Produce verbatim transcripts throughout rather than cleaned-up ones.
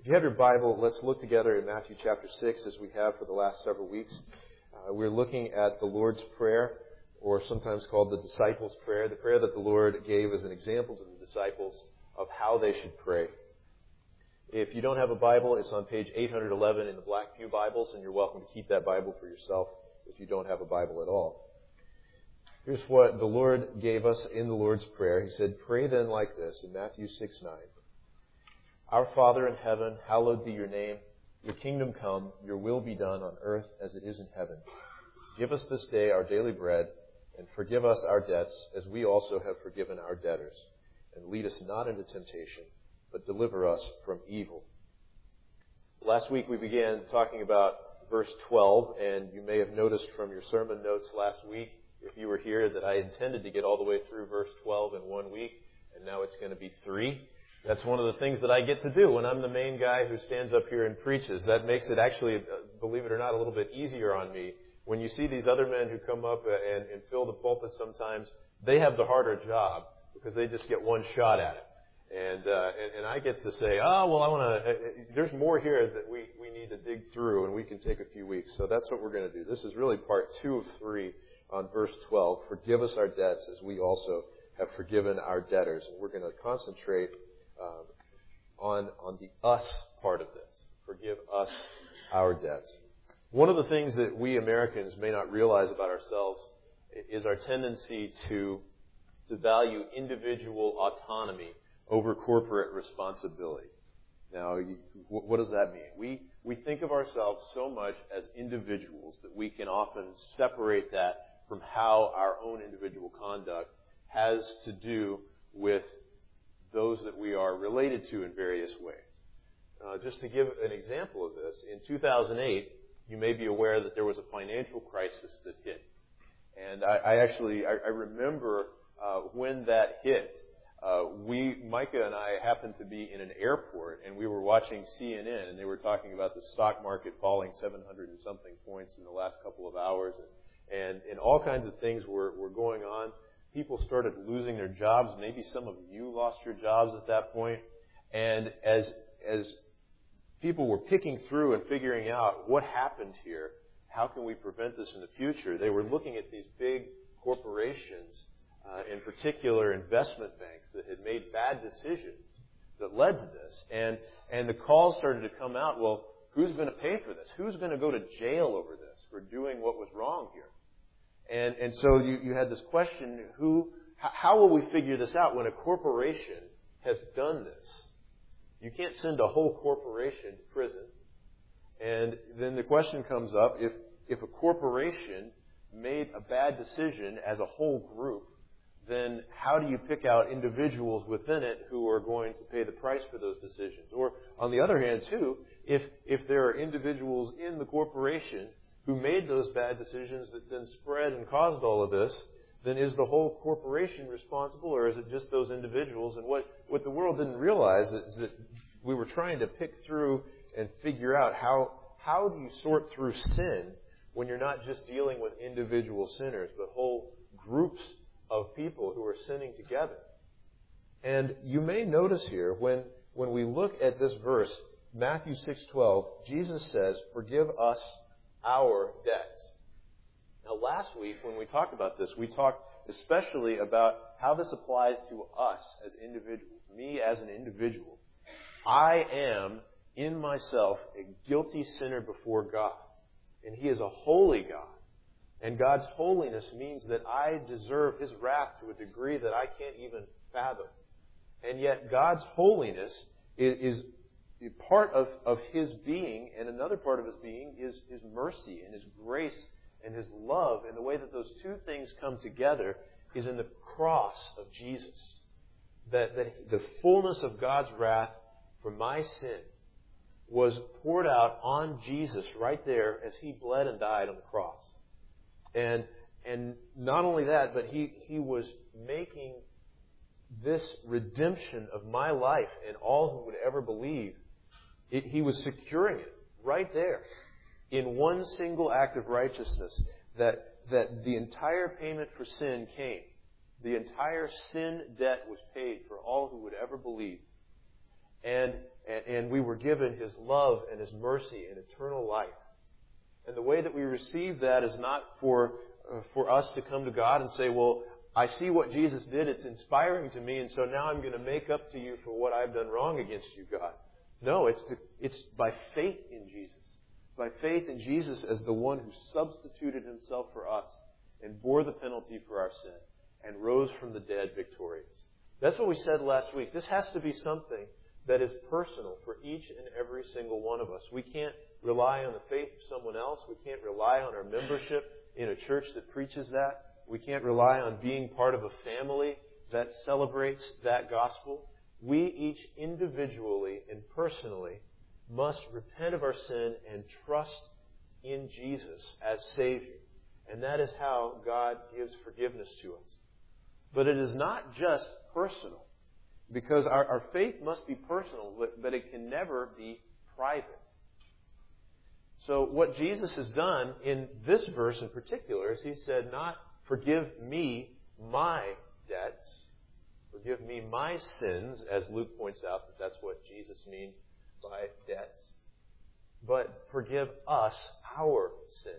If you have your Bible, let's look together in Matthew chapter six as we have for the last several weeks. Uh, we're looking at the Lord's Prayer, or sometimes called the Disciples' Prayer, the prayer that the Lord gave as an example to the disciples of how they should pray. If you don't have a Bible, it's on page eight hundred eleven in the Black Pew Bibles, and you're welcome to keep that Bible for yourself if you don't have a Bible at all. Here's what the Lord gave us in the Lord's Prayer. He said, "Pray then like this," in Matthew six nine. "Our Father in heaven, hallowed be your name. Your kingdom come, your will be done on earth as it is in heaven. Give us this day our daily bread, and forgive us our debts as we also have forgiven our debtors. And lead us not into temptation, but deliver us from evil." Last week we began talking about verse twelve, and you may have noticed from your sermon notes last week, if you were here, that I intended to get all the way through verse twelve in one week, and now it's going to be three. That's one of the things that I get to do when I'm the main guy who stands up here and preaches. That makes it actually, believe it or not, a little bit easier on me. When you see these other men who come up and, and fill the pulpit sometimes, they have the harder job because they just get one shot at it. And, uh, and, and I get to say, oh, well, I want to, uh, there's more here that we, we need to dig through, and we can take a few weeks. So that's what we're going to do. This is really part two of three on verse twelve. Forgive us our debts as we also have forgiven our debtors. And we're going to concentrate um, on, on the us part of this. Forgive us our debts. One of the things that we Americans may not realize about ourselves is our tendency to, to value individual autonomy over corporate responsibility. Now, you, what does that mean? We, we think of ourselves so much as individuals that we can often separate that from how our own individual conduct has to do with those that we are related to in various ways. Uh, just to give an example of this, in two thousand eight, you may be aware that there was a financial crisis that hit. And I, I actually, I, I remember uh, when that hit. Uh, we, Micah and I happened to be in an airport, and we were watching C N N, and they were talking about the stock market falling seven hundred and something points in the last couple of hours, and, and, and all kinds of things were, were going on. People started losing their jobs. Maybe some of you lost your jobs at that point. And as, as people were picking through and figuring out what happened here, how can we prevent this in the future, they were looking at these big corporations, Uh, in particular investment banks that had made bad decisions that led to this. And, and the calls started to come out, well, who's going to pay for this? Who's going to go to jail over this for doing what was wrong here? And, and so you, you had this question, who, how will we figure this out when a corporation has done this? You can't send a whole corporation to prison. And then the question comes up, if, if a corporation made a bad decision as a whole group, then how do you pick out individuals within it who are going to pay the price for those decisions? Or on the other hand, too, if if there are individuals in the corporation who made those bad decisions that then spread and caused all of this, then is the whole corporation responsible, or is it just those individuals? And what, what the world didn't realize is that we were trying to pick through and figure out how how do you sort through sin when you're not just dealing with individual sinners, but whole groups of people who are sinning together. And you may notice here, when, when we look at this verse, Matthew six twelve, Jesus says, "Forgive us our debts." Now last week when we talked about this, we talked especially about how this applies to us as individuals, me as an individual. I am, in myself, a guilty sinner before God. And He is a holy God. And God's holiness means that I deserve His wrath to a degree that I can't even fathom. And yet God's holiness is, is part of, of His being, and another part of His being is His mercy and His grace and His love. And the way that those two things come together is in the cross of Jesus. That, that the fullness of God's wrath for my sin was poured out on Jesus right there as He bled and died on the cross. And and not only that, but he, he was making this redemption of my life and all who would ever believe, it, He was securing it right there in one single act of righteousness, that, that the entire payment for sin came. The entire sin debt was paid for all who would ever believe. And And, and we were given His love and His mercy and eternal life. And the way that we receive that is not for, uh, for us to come to God and say, well, I see what Jesus did. It's inspiring to me, and so now I'm going to make up to you for what I've done wrong against you, God. No, it's to, it's by faith in Jesus. By faith in Jesus as the one who substituted Himself for us and bore the penalty for our sin and rose from the dead victorious. That's what we said last week. This has to be something that is personal for each and every single one of us. We can't rely on the faith of someone else. We can't rely on our membership in a church that preaches that. We can't rely on being part of a family that celebrates that gospel. We each individually and personally must repent of our sin and trust in Jesus as Savior. And that is how God gives forgiveness to us. But it is not just personal, because our, our faith must be personal, but, but it can never be private. So what Jesus has done in this verse in particular is He said, not forgive me my debts, forgive me my sins, as Luke points out that that's what Jesus means by debts, but forgive us our sins.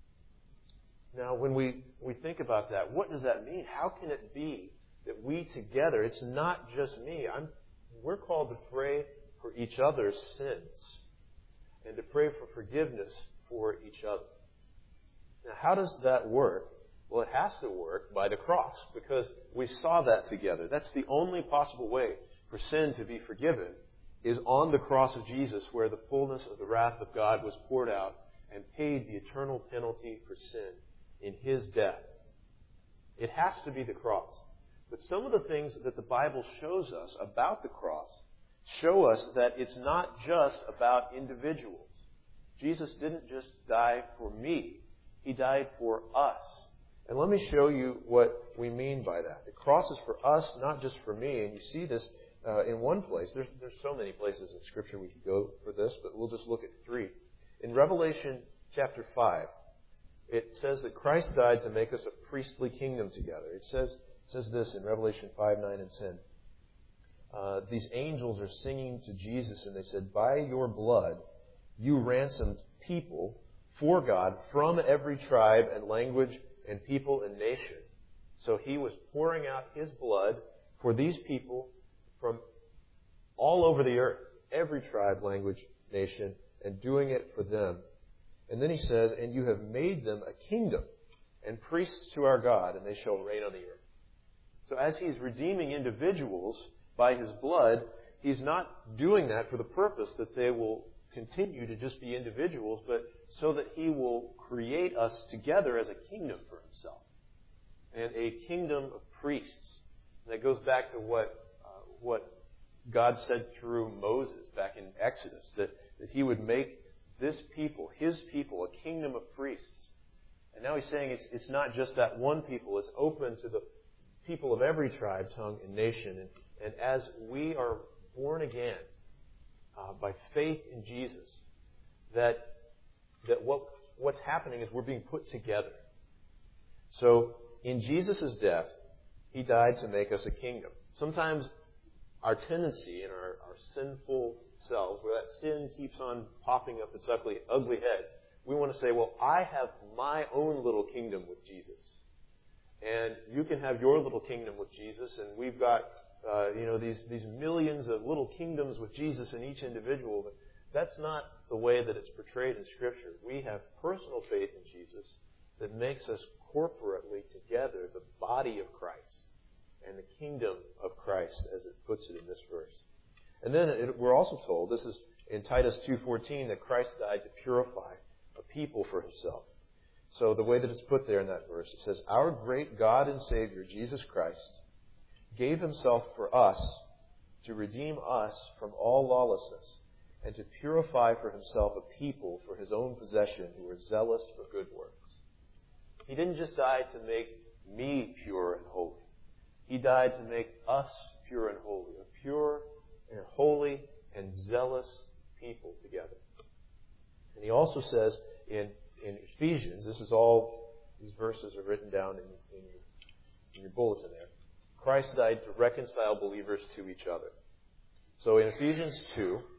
Now, when we, we think about that, what does that mean? How can it be that we together, it's not just me, I'm, we're called to pray for each other's sins and to pray for forgiveness for each other. Now, how does that work? Well, it has to work by the cross, because we saw that together. That's the only possible way for sin to be forgiven, is on the cross of Jesus, where the fullness of the wrath of God was poured out and paid the eternal penalty for sin in His death. It has to be the cross. But some of the things that the Bible shows us about the cross show us that it's not just about individuals. Jesus didn't just die for me. He died for us. And let me show you what we mean by that. The cross is for us, not just for me. And you see this uh, in one place. There's, there's so many places in Scripture we could go for this, but we'll just look at three. In Revelation chapter five, it says that Christ died to make us a priestly kingdom together. It says, it says this in Revelation five, nine, and ten. Uh, these angels are singing to Jesus, and they said, by your blood you ransomed people for God from every tribe and language and people and nation. So He was pouring out His blood for these people from all over the earth, every tribe, language, nation, and doing it for them. And then He said, and you have made them a kingdom and priests to our God, and they shall reign on the earth. So as He's redeeming individuals by His blood, He's not doing that for the purpose that they will continue to just be individuals, but so that He will create us together as a kingdom for Himself. And a kingdom of priests. And that goes back to what uh, what God said through Moses back in Exodus, that, that He would make this people, His people, a kingdom of priests. And now He's saying it's, it's not just that one people, it's open to the people of every tribe, tongue, and nation. And, and as we are born again uh, by faith in Jesus, that that what what's happening is we're being put together. So in Jesus' death, He died to make us a kingdom. Sometimes our tendency in our, our sinful selves, where that sin keeps on popping up its ugly, ugly head, we want to say, well, I have my own little kingdom with Jesus. And you can have your little kingdom with Jesus, and we've got uh, you know these, these millions of little kingdoms with Jesus in each individual. But that's not the way that it's portrayed in Scripture. We have personal faith in Jesus that makes us corporately together the body of Christ and the kingdom of Christ, as it puts it in this verse. And then it, we're also told, this is in Titus two fourteen, that Christ died to purify a people for Himself. So the way that it's put there in that verse, it says, our great God and Savior, Jesus Christ, gave Himself for us to redeem us from all lawlessness and to purify for Himself a people for His own possession who are zealous for good works. He didn't just die to make me pure and holy. He died to make us pure and holy, a pure and holy and zealous people together. And He also says in, in Ephesians, this is all, these verses are written down in, in, your, in your bulletin there. Christ died to reconcile believers to each other. So in Ephesians two,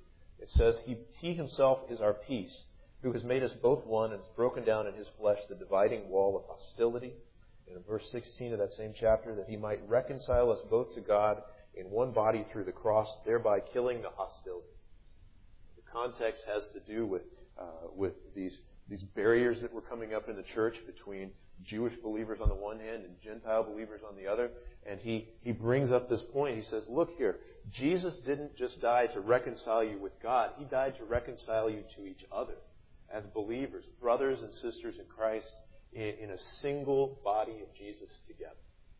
It says, He, he himself is our peace, who has made us both one and has broken down in His flesh the dividing wall of hostility. In verse sixteen of that same chapter, that He might reconcile us both to God in one body through the cross, thereby killing the hostility. The context has to do with uh, with these these barriers that were coming up in the church between Jewish believers on the one hand and Gentile believers on the other. And he, he brings up this point. He says, look here, Jesus didn't just die to reconcile you with God. He died to reconcile you to each other as believers, brothers and sisters in Christ, in, in a single body of Jesus together.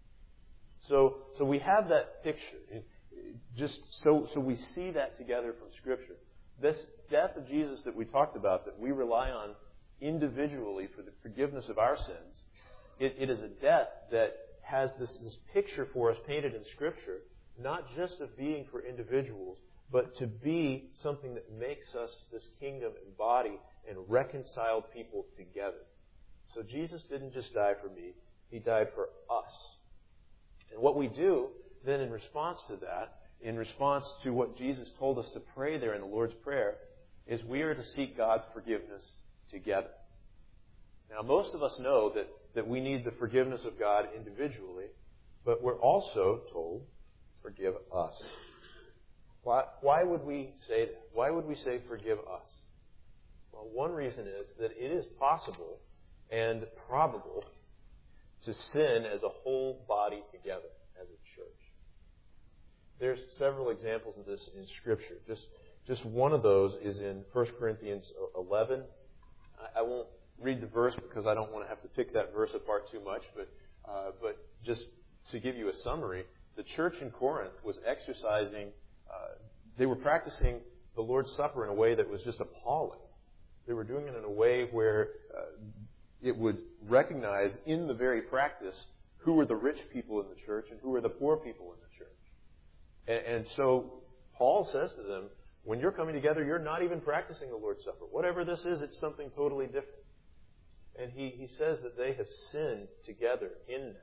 So, so we have that picture. Just so, so we see that together from Scripture. This death of Jesus that we talked about, that we rely on individually for the forgiveness of our sins, it, it is a death that has this, this picture for us painted in Scripture, not just of being for individuals, but to be something that makes us this kingdom and body and reconciled people together. So Jesus didn't just die for me, He died for us. And what we do then in response to that, in response to what Jesus told us to pray there in the Lord's Prayer, is we are to seek God's forgiveness together. Now, most of us know that, that we need the forgiveness of God individually, but we're also told, forgive us. Why, why would we say that? Why would we say forgive us? Well, one reason is that it is possible and probable to sin as a whole body together as a church. There's several examples of this in Scripture. Just, just one of those is in First Corinthians eleven. I, I won't read the verse because I don't want to have to pick that verse apart too much, but, uh, but just to give you a summary, the church in Corinth was exercising, uh, they were practicing the Lord's Supper in a way that was just appalling. They were doing it in a way where uh, it would recognize in the very practice who were the rich people in the church and who were the poor people in the church. And, and so Paul says to them, when you're coming together, you're not even practicing the Lord's Supper. Whatever this is, it's something totally different. And he, he says that they have sinned together in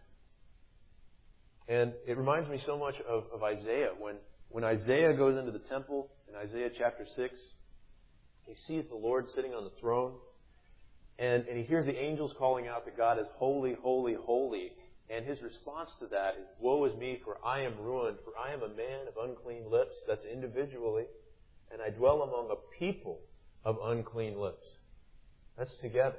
that. And it reminds me so much of, of Isaiah. When, when Isaiah goes into the temple in Isaiah chapter six, he sees the Lord sitting on the throne. And, and he hears the angels calling out that God is holy, holy, holy. And his response to that is, woe is me, for I am ruined, for I am a man of unclean lips. That's individually. And I dwell among a people of unclean lips. That's together.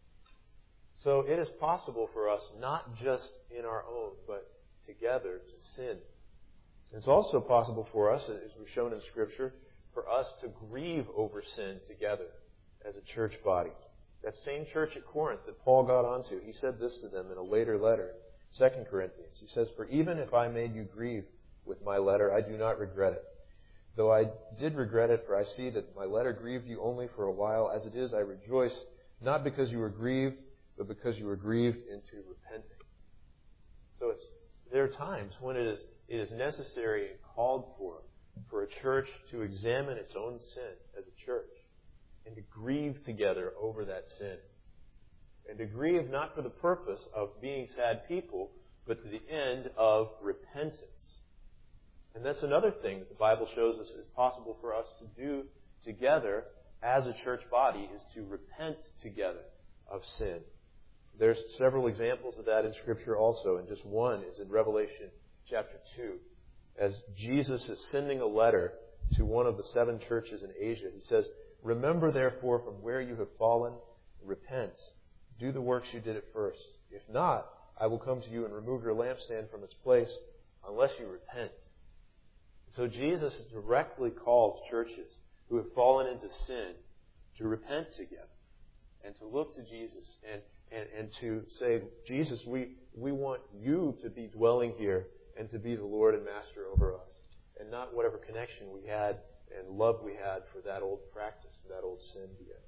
So it is possible for us, not just in our own, but together to sin. It's also possible for us, as we've shown in Scripture, for us to grieve over sin together as a church body. That same church at Corinth that Paul got onto, he said this to them in a later letter, Second Corinthians. He says, for even if I made you grieve with my letter, I do not regret it. Though I did regret it, for I see that my letter grieved you only for a while. As it is, I rejoice, not because you were grieved, but because you were grieved into repenting. So it's, there are times when it is, it is necessary and called for for a church to examine its own sin as a church and to grieve together over that sin. And to grieve not for the purpose of being sad people, but to the end of repentance. And that's another thing that the Bible shows us is possible for us to do together as a church body, is to repent together of sin. There's several examples of that in Scripture also, and just one is in Revelation chapter two. As Jesus is sending a letter to one of the seven churches in Asia, he says, remember therefore from where you have fallen, repent. Do the works you did at first. If not, I will come to you and remove your lampstand from its place unless you repent. So Jesus directly calls churches who have fallen into sin to repent together and to look to Jesus and, and, and to say, Jesus, we, we want you to be dwelling here and to be the Lord and Master over us, and not whatever connection we had and love we had for that old practice and that old sin together.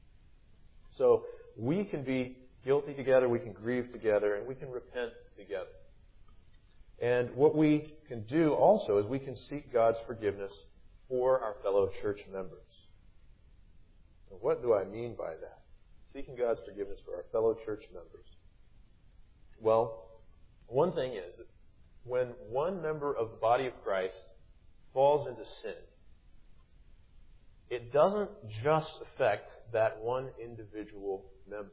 So we can be guilty together, we can grieve together, and we can repent together. And what we can do also is we can seek God's forgiveness for our fellow church members. Now, what do I mean by that? Seeking God's forgiveness for our fellow church members. Well, one thing is that when one member of the body of Christ falls into sin, it doesn't just affect that one individual member.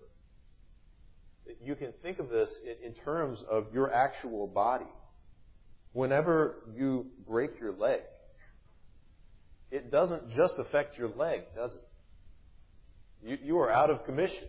You can think of this in terms of your actual body. Whenever you break your leg, it doesn't just affect your leg, does it? You, you are out of commission.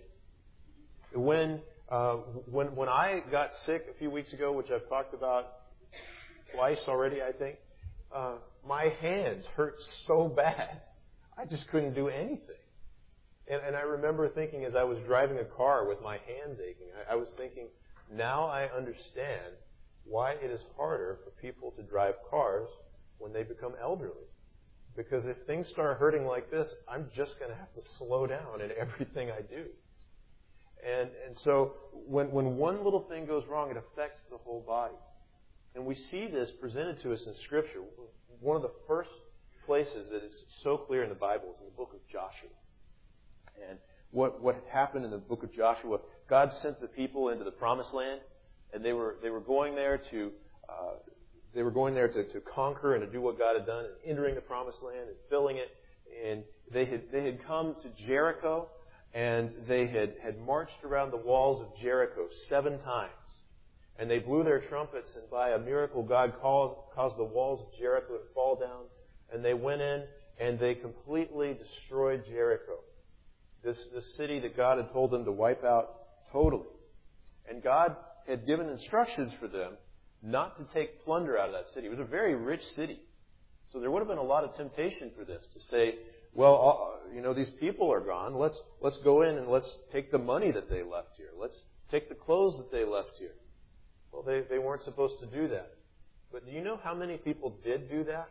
When, uh, when, when I got sick a few weeks ago, which I've talked about twice already, I think, uh, my hands hurt so bad, I just couldn't do anything. And, and I remember thinking as I was driving a car with my hands aching, I, I was thinking, now I understand why it is harder for people to drive cars when they become elderly. Because if things start hurting like this, I'm just going to have to slow down in everything I do. And and so when when one little thing goes wrong, it affects the whole body. And we see this presented to us in Scripture. One of the first places that is so clear in the Bible is in the book of Joshua. And what what happened in the book of Joshua, God sent the people into the Promised Land, and they were they were going there to uh, they were going there to, to conquer and to do what God had done, and entering the Promised Land and filling it. And they had they had come to Jericho, and they had, had marched around the walls of Jericho seven times. And they blew their trumpets, and by a miracle, God caused, caused the walls of Jericho to fall down. And they went in, and they completely destroyed Jericho, this, this city that God had told them to wipe out totally. And God had given instructions for them not to take plunder out of that city. It was a very rich city. So there would have been a lot of temptation for this, to say, well, you know, these people are gone. Let's let's go in and let's take the money that they left here. Let's take the clothes that they left here. Well, they, they weren't supposed to do that. But do you know how many people did do that?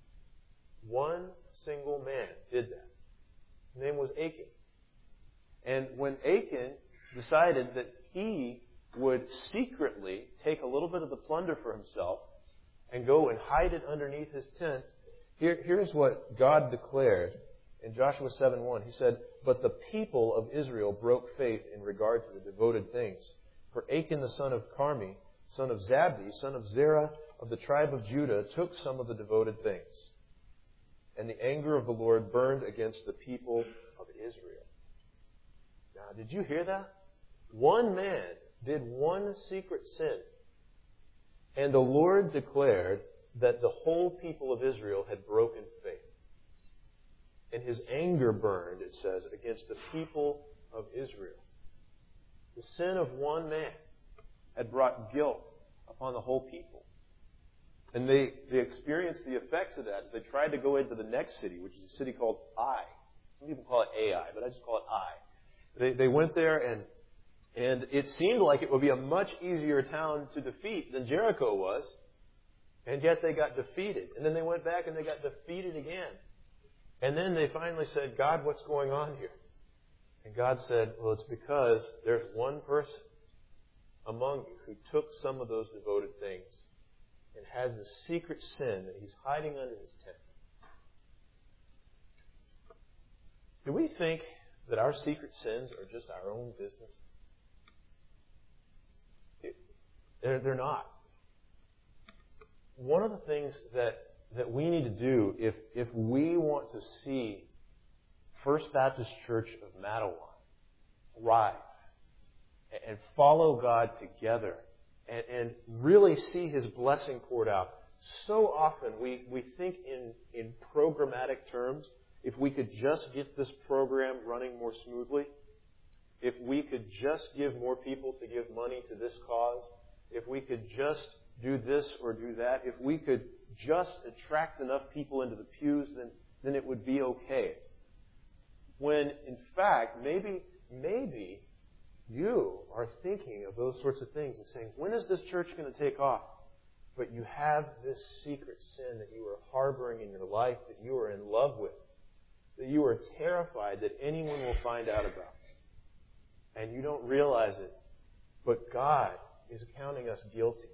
One single man did that. His name was Achan. And when Achan decided that he would secretly take a little bit of the plunder for himself and go and hide it underneath his tent, here, here's what God declared in Joshua seven one. He said, "But the people of Israel broke faith in regard to the devoted things. For Achan the son of Carmi, son of Zabdi, son of Zerah of the tribe of Judah, took some of the devoted things. And the anger of the Lord burned against the people of Israel." Now, did you hear that? One man did one secret sin. And the Lord declared that the whole people of Israel had broken faith. And His anger burned, it says, against the people of Israel. The sin of one man had brought guilt upon the whole people. And they, they experienced the effects of that. They tried to go into the next city, which is a city called Ai. Some people call it Ai, but I just call it Ai. They, they went there, and and it seemed like it would be a much easier town to defeat than Jericho was. And yet they got defeated. And then they went back and they got defeated again. And then they finally said, "God, what's going on here?" And God said, "Well, it's because there's one person among you who took some of those devoted things and has a secret sin that he's hiding under his tent." Do we think that our secret sins are just our own business? They're, they're not. One of the things that, that we need to do if, if we want to see First Baptist Church of Matawan thrive and follow God together and, and really see His blessing poured out, so often we, we think in, in programmatic terms. If we could just get this program running more smoothly, if we could just give more people to give money to this cause, if we could just do this or do that, if we could just attract enough people into the pews, then, then it would be okay. When, in fact, maybe, maybe you are thinking of those sorts of things and saying, when is this church going to take off? But you have this secret sin that you are harboring in your life, that you are in love with, that you are terrified that anyone will find out about. And you don't realize it. But God is counting us guilty.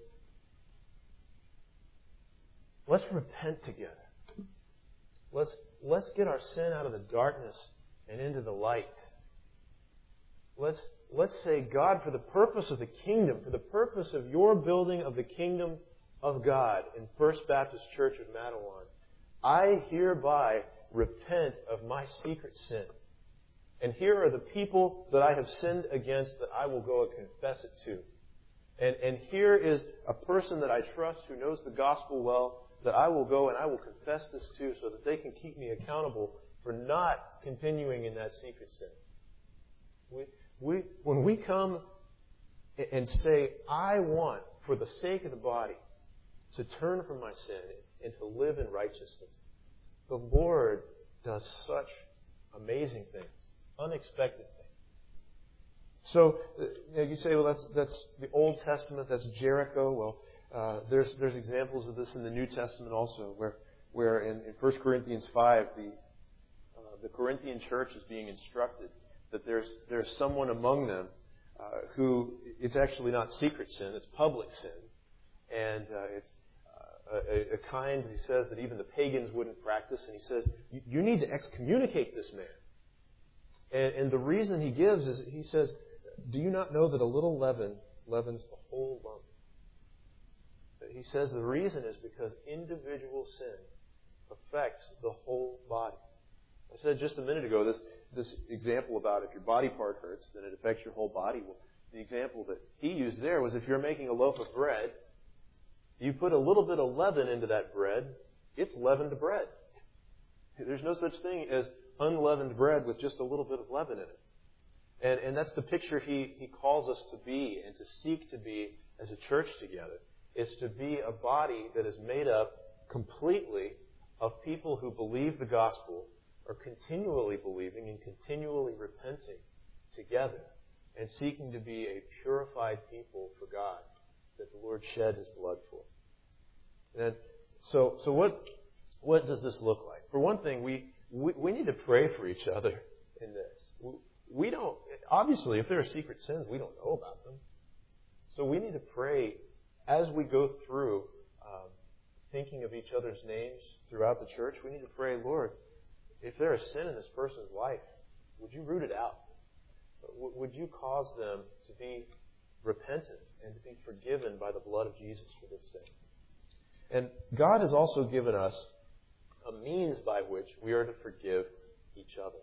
Let's repent together. Let's, let's get our sin out of the darkness and into the light. Let's, let's say, "God, for the purpose of the kingdom, for the purpose of your building of the kingdom of God in First Baptist Church of Matawan, I hereby repent of my secret sin. And here are the people that I have sinned against that I will go and confess it to. And, and here is a person that I trust who knows the gospel well that I will go and I will confess this to so that they can keep me accountable for not continuing in that secret sin. We, we, when we come and say, I want, for the sake of the body, to turn from my sin and to live in righteousness, the Lord does such amazing things, unexpected things. So you know, you say, well, that's that's the Old Testament, that's Jericho. Well, uh, there's there's examples of this in the New Testament also, where where in, in First Corinthians five, the uh, the Corinthian church is being instructed that there's there's someone among them uh, who it's actually not secret sin, it's public sin, and uh, it's uh, a, a kind, he says, that even the pagans wouldn't practice, and he says you, you need to excommunicate this man. And, and the reason he gives is he says, do you not know that a little leaven leavens the whole lump? He says the reason is because individual sin affects the whole body. I said just a minute ago, this this example about if your body part hurts, then it affects your whole body. Well, the example that he used there was if you're making a loaf of bread, you put a little bit of leaven into that bread, it's leavened bread. There's no such thing as unleavened bread with just a little bit of leaven in it. And, and that's the picture he, he calls us to be and to seek to be as a church together, is to be a body that is made up completely of people who believe the gospel, are continually believing and continually repenting together and seeking to be a purified people for God that the Lord shed His blood for. And so, so what, what does this look like? For one thing, we, we, we need to pray for each other in this. We don't, obviously, if there are secret sins, we don't know about them. So we need to pray as we go through um, thinking of each other's names throughout the church. We need to pray, Lord, if there is sin in this person's life, would you root it out? Would you cause them to be repentant and to be forgiven by the blood of Jesus for this sin? And God has also given us a means by which we are to forgive each other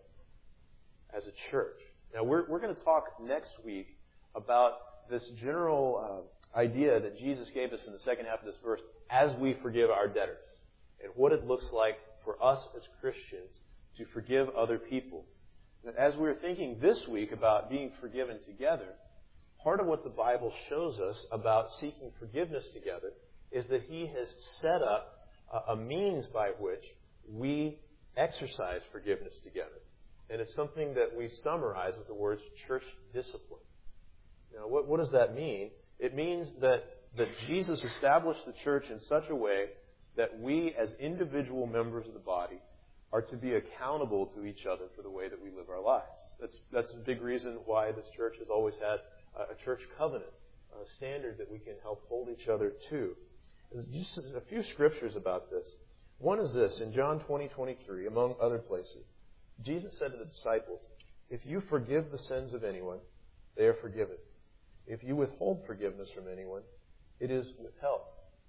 as a church. Now, we're, we're going to talk next week about this general uh, idea that Jesus gave us in the second half of this verse, as we forgive our debtors, and what it looks like for us as Christians to forgive other people. And as we're thinking this week about being forgiven together, part of what the Bible shows us about seeking forgiveness together is that He has set up a, a means by which we exercise forgiveness together. And it's something that we summarize with the words church discipline. Now, what, what does that mean? It means that, that Jesus established the church in such a way that we, as individual members of the body, are to be accountable to each other for the way that we live our lives. That's, that's a big reason why this church has always had a church covenant, a standard that we can help hold each other to. There's just a few scriptures about this. One is this, in John twenty twenty-three, among other places. Jesus said to the disciples, if you forgive the sins of anyone, they are forgiven. If you withhold forgiveness from anyone, it is withheld.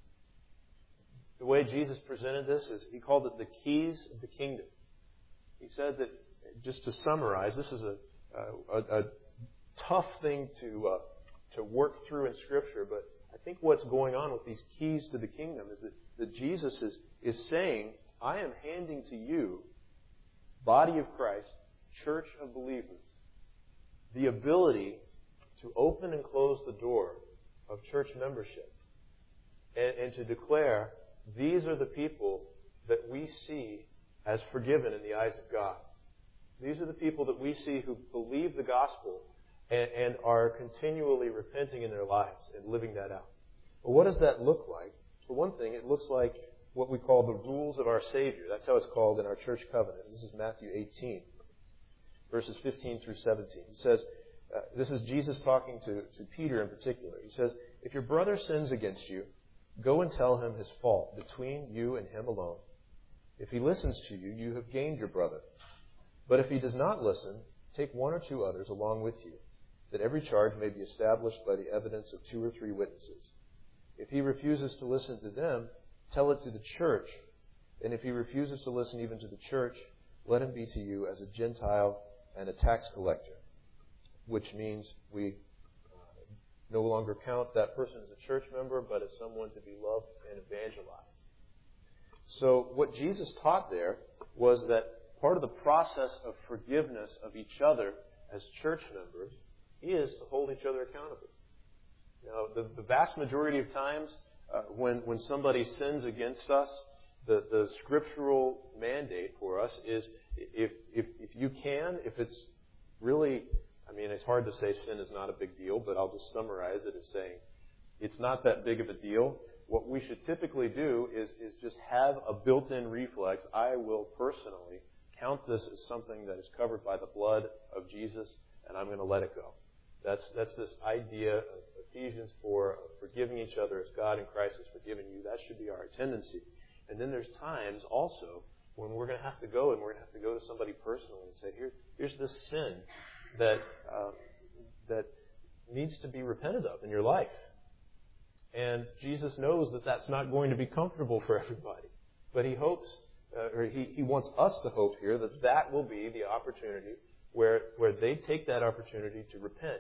The way Jesus presented this is He called it the keys of the kingdom. He said that, just to summarize, this is a, a, a tough thing to uh, to work through in Scripture, but I think what's going on with these keys to the kingdom is that, that Jesus is, is saying, I am handing to you, body of Christ, church of believers, the ability to open and close the door of church membership and, and to declare, these are the people that we see as forgiven in the eyes of God. These are the people that we see who believe the gospel and, and are continually repenting in their lives and living that out. But what does that look like? For one thing, it looks like what we call the rules of our Savior. That's how it's called in our church covenant. This is Matthew eighteen, verses fifteen through seventeen. He says, uh, this is Jesus talking to, to Peter in particular. He says, if your brother sins against you, go and tell him his fault between you and him alone. If he listens to you, you have gained your brother. But if he does not listen, take one or two others along with you, that every charge may be established by the evidence of two or three witnesses. If he refuses to listen to them, tell it to the church. And if he refuses to listen even to the church, let him be to you as a Gentile and a tax collector, which means we no longer count that person as a church member, but as someone to be loved and evangelized. So what Jesus taught there was that part of the process of forgiveness of each other as church members is to hold each other accountable. Now, the, the vast majority of times uh, when, when somebody sins against us, the, the scriptural mandate for us is if, if, if you can, if it's really, I mean, it's hard to say sin is not a big deal, but I'll just summarize it as saying it's not that big of a deal. What we should typically do is, is just have a built-in reflex. I will personally count this as something that is covered by the blood of Jesus, and I'm going to let it go. That's, that's this idea of Ephesians four, of forgiving each other as God in Christ has forgiven you. That should be our tendency. And then there's times also when we're going to have to go and we're going to have to go to somebody personally and say, Here, here's this sin that uh, that needs to be repented of in your life. And Jesus knows that that's not going to be comfortable for everybody. But He hopes, uh, or he, he wants us to hope here that that will be the opportunity where, where they take that opportunity to repent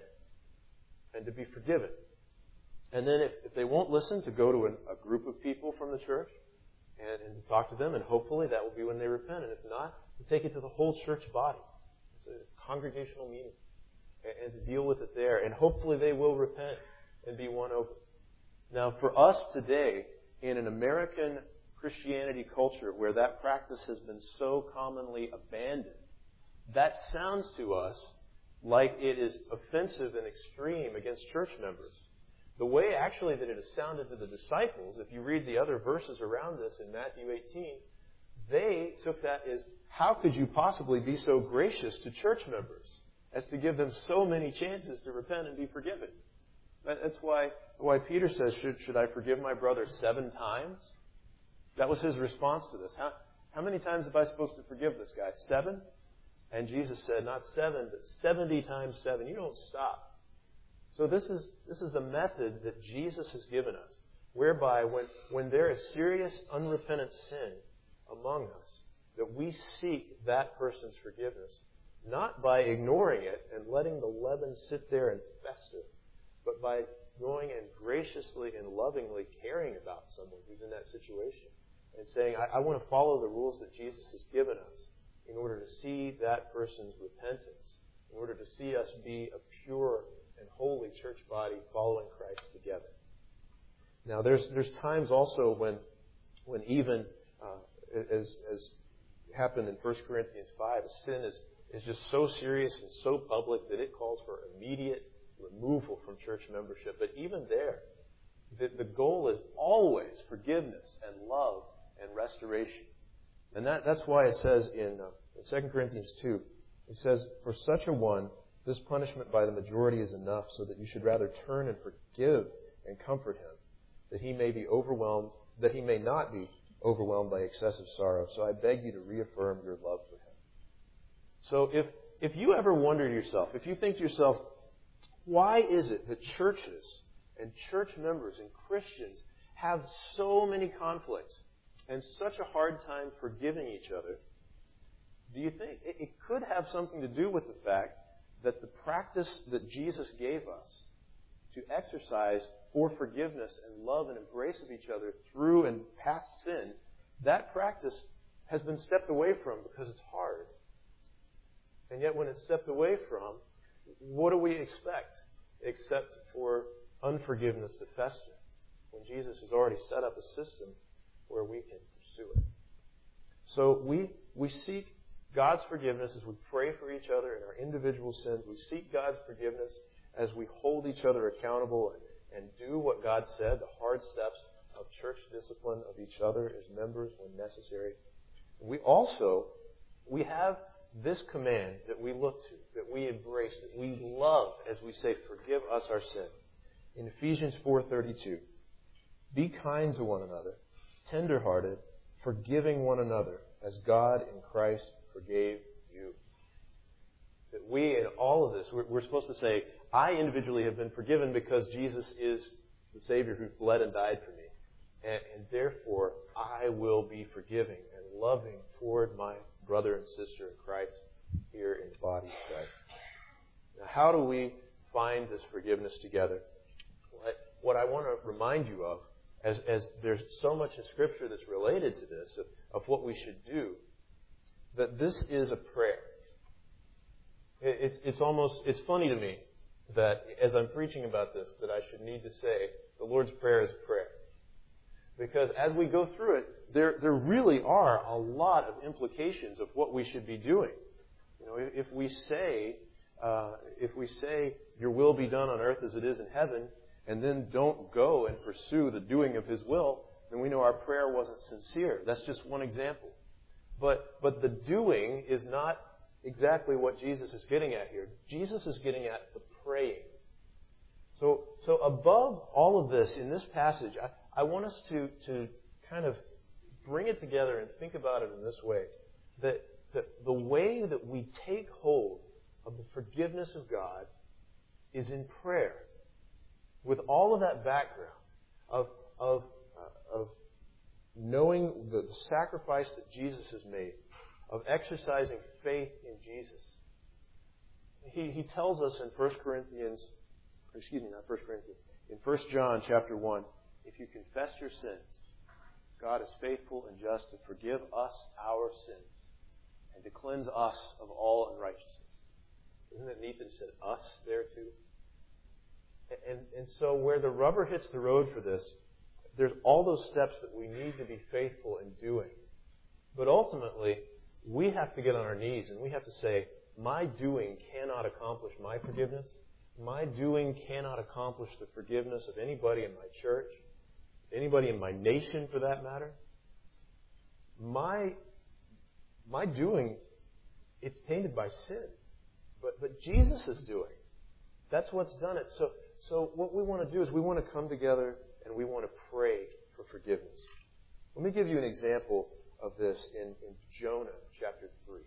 and to be forgiven. And then if, if they won't listen, to go to an, a group of people from the church and, and talk to them, and hopefully that will be when they repent. And if not, to take it to the whole church body. It's a congregational meeting. And, and to deal with it there. And hopefully they will repent and be won over. Now, for us today, in an American Christianity culture where that practice has been so commonly abandoned, that sounds to us like it is offensive and extreme against church members. The way actually that it has sounded to the disciples, if you read the other verses around this in Matthew eighteen, they took that as, how could you possibly be so gracious to church members as to give them so many chances to repent and be forgiven? That's why, why Peter says, should, should I forgive my brother seven times? That was his response to this. How, how many times am I supposed to forgive this guy? Seven? And Jesus said, not seven, but seventy times seven. You don't stop. So this is this is the method that Jesus has given us, whereby when, when there is serious unrepentant sin among us, that we seek that person's forgiveness, not by ignoring it and letting the leaven sit there and fester, but by going and graciously and lovingly caring about someone who's in that situation and saying, I, I want to follow the rules that Jesus has given us in order to see that person's repentance, in order to see us be a pure and holy church body following Christ together. Now, there's there's times also when when even, uh, as, as happened in First Corinthians five, sin is, is just so serious and so public that it calls for immediate removal from church membership. But even there, the, the goal is always forgiveness and love and restoration. And that, that's why it says in, uh, in Second Corinthians two, it says, for such a one, this punishment by the majority is enough, so that you should rather turn and forgive and comfort him, that he may be overwhelmed, that he may not be overwhelmed by excessive sorrow. So I beg you to reaffirm your love for him. So if, if you ever wonder to yourself, if you think to yourself, why is it that churches and church members and Christians have so many conflicts and such a hard time forgiving each other? Do you think it, it could have something to do with the fact that the practice that Jesus gave us to exercise for forgiveness and love and embrace of each other through and past sin, that practice has been stepped away from because it's hard. And yet when it's stepped away from, what do we expect except for unforgiveness to fester when Jesus has already set up a system where we can pursue it? So we we seek God's forgiveness as we pray for each other in our individual sins. We seek God's forgiveness as we hold each other accountable and, and do what God said, the hard steps of church discipline of each other as members when necessary. We also, we have this command that we look to, that we embrace, that we love as we say, forgive us our sins. In Ephesians four thirty-two, be kind to one another, tender-hearted, forgiving one another, as God in Christ forgave you. That we, in all of this, we're, we're supposed to say, I individually have been forgiven because Jesus is the Savior who bled and died for me. And, and therefore, I will be forgiving and loving toward my brother and sister in Christ here in the body of Christ. Now, how do we find this forgiveness together? What I want to remind you of, as, as there's so much in Scripture that's related to this, of, of what we should do, that this is a prayer. It, it's, it's almost, it's funny to me that as I'm preaching about this, that I should need to say the Lord's Prayer is a prayer. Because as we go through it, there, there really are a lot of implications of what we should be doing. You know, if, if we say, uh, if we say, your will be done on earth as it is in heaven, and then don't go and pursue the doing of His will, then we know our prayer wasn't sincere. That's just one example. But but the doing is not exactly what Jesus is getting at here. Jesus is getting at the praying. So so above all of this in this passage, I, I want us to, to kind of bring it together and think about it in this way. That, that the way that we take hold of the forgiveness of God is in prayer. With all of that background of of uh, of knowing the, the sacrifice that Jesus has made, of exercising faith in Jesus, he he tells us in First Corinthians, excuse me, not First Corinthians, in First John chapter one, if you confess your sins, God is faithful and just to forgive us our sins and to cleanse us of all unrighteousness. Isn't it neat that he said us there too? And, and so where the rubber hits the road for this, there's all those steps that we need to be faithful in doing. But ultimately, we have to get on our knees and we have to say, my doing cannot accomplish my forgiveness. My doing cannot accomplish the forgiveness of anybody in my church, anybody in my nation for that matter. My, my doing, it's tainted by sin. But, but Jesus is doing. That's what's done it. So, So what we want to do is we want to come together and we want to pray for forgiveness. Let me give you an example of this in, in Jonah chapter three.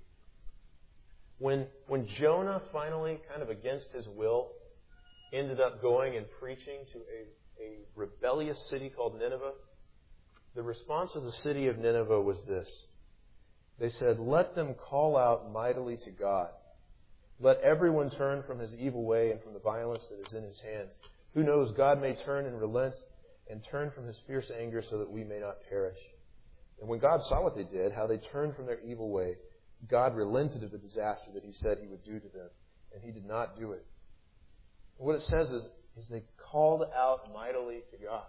When, when Jonah finally, kind of against his will, ended up going and preaching to a, a rebellious city called Nineveh, the response of the city of Nineveh was this. They said, let them call out mightily to God. Let everyone turn from his evil way and from the violence that is in his hands. Who knows, God may turn and relent and turn from His fierce anger so that we may not perish. And when God saw what they did, how they turned from their evil way, God relented of the disaster that He said He would do to them. And He did not do it. And what it says is, is they called out mightily to God.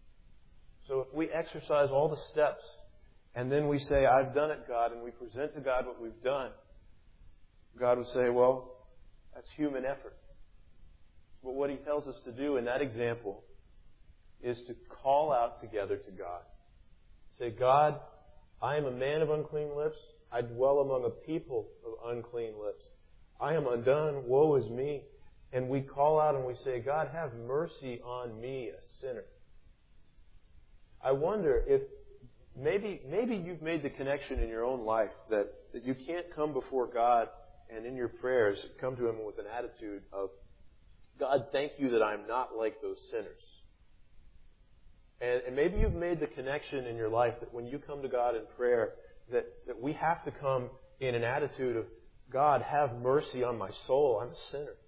So if we exercise all the steps and then we say, I've done it, God, and we present to God what we've done, God would say, well, that's human effort. But what He tells us to do in that example is to call out together to God. Say, God, I am a man of unclean lips. I dwell among a people of unclean lips. I am undone. Woe is me. And we call out and we say, God, have mercy on me, a sinner. I wonder if maybe maybe you've made the connection in your own life that, that you can't come before God and in your prayers come to Him with an attitude of, God, thank you that I'm not like those sinners. And, and maybe you've made the connection in your life that when you come to God in prayer, that, that we have to come in an attitude of, God, have mercy on my soul. I'm a sinner.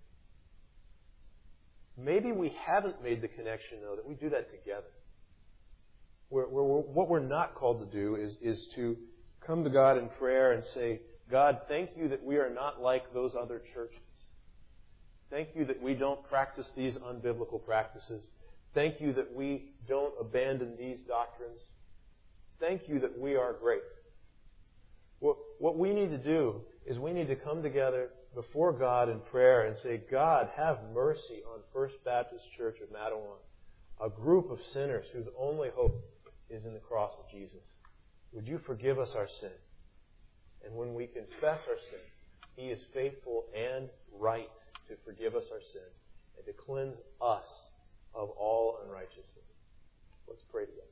Maybe we haven't made the connection, though, that we do that together. We're, we're, what we're not called to do is, is to come to God in prayer and say, God, thank you that we are not like those other churches. Thank you that we don't practice these unbiblical practices. Thank you that we don't abandon these doctrines. Thank you that we are great. What, what we need to do is we need to come together before God in prayer and say, God, have mercy on First Baptist Church of Matawan, a group of sinners whose only hope is in the cross of Jesus. Would you forgive us our sin? And when we confess our sin, He is faithful and right to forgive us our sin and to cleanse us of all unrighteousness. Let's pray together.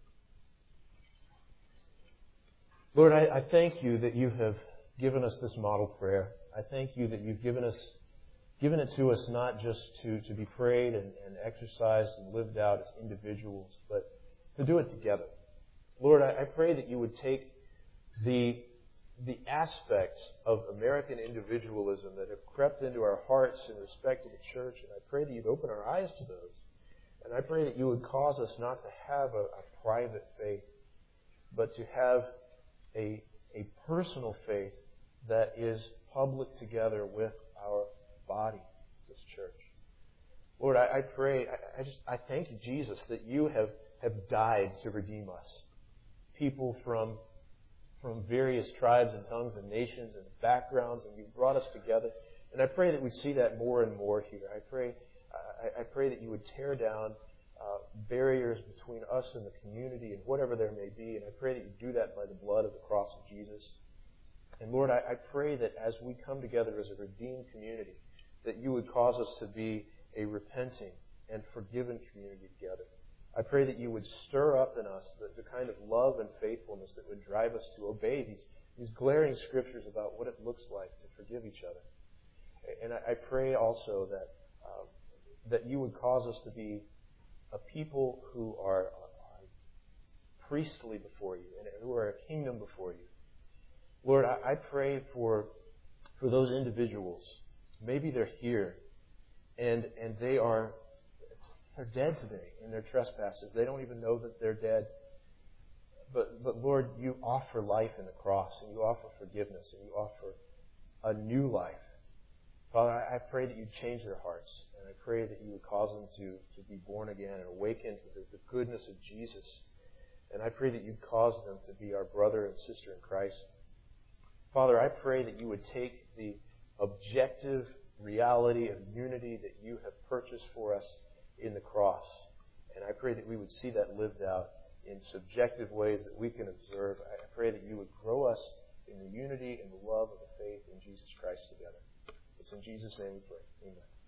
Lord, I, I thank You that You have given us this model prayer. I thank You that You've given us, given it to us not just to, to be prayed and, and exercised and lived out as individuals, but to do it together. Lord, I, I pray that You would take the the aspects of American individualism that have crept into our hearts in respect to the church. And I pray that you'd open our eyes to those. And I pray that you would cause us not to have a, a private faith, but to have a, a personal faith that is public together with our body, this church. Lord, I, I pray, I, I just, I thank you, Jesus, that you have, have died to redeem us. People from, from various tribes and tongues and nations and backgrounds, and you've brought us together. And I pray that we see that more and more here. I pray, I, I pray that you would tear down uh, barriers between us and the community and whatever there may be. And I pray that you do that by the blood of the cross of Jesus. And Lord, I, I pray that as we come together as a redeemed community, that you would cause us to be a repenting and forgiven community together. I pray that you would stir up in us the, the kind of love and faithfulness that would drive us to obey these, these glaring scriptures about what it looks like to forgive each other. And I, I pray also that um, that you would cause us to be a people who are, are priestly before you and who are a kingdom before you. Lord, I, I pray for for those individuals. Maybe they're here and and they are they're dead today in their trespasses. They don't even know that they're dead. But but Lord, you offer life in the cross, and you offer forgiveness, and you offer a new life. Father, I, I pray that you change their hearts, and I pray that you would cause them to, to be born again and awaken to the, the goodness of Jesus. And I pray that you'd cause them to be our brother and sister in Christ. Father, I pray that you would take the objective reality of unity that you have purchased for us in the cross. And I pray that we would see that lived out in subjective ways that we can observe. I pray that you would grow us in the unity and the love of the faith in Jesus Christ together. It's in Jesus' name we pray. Amen.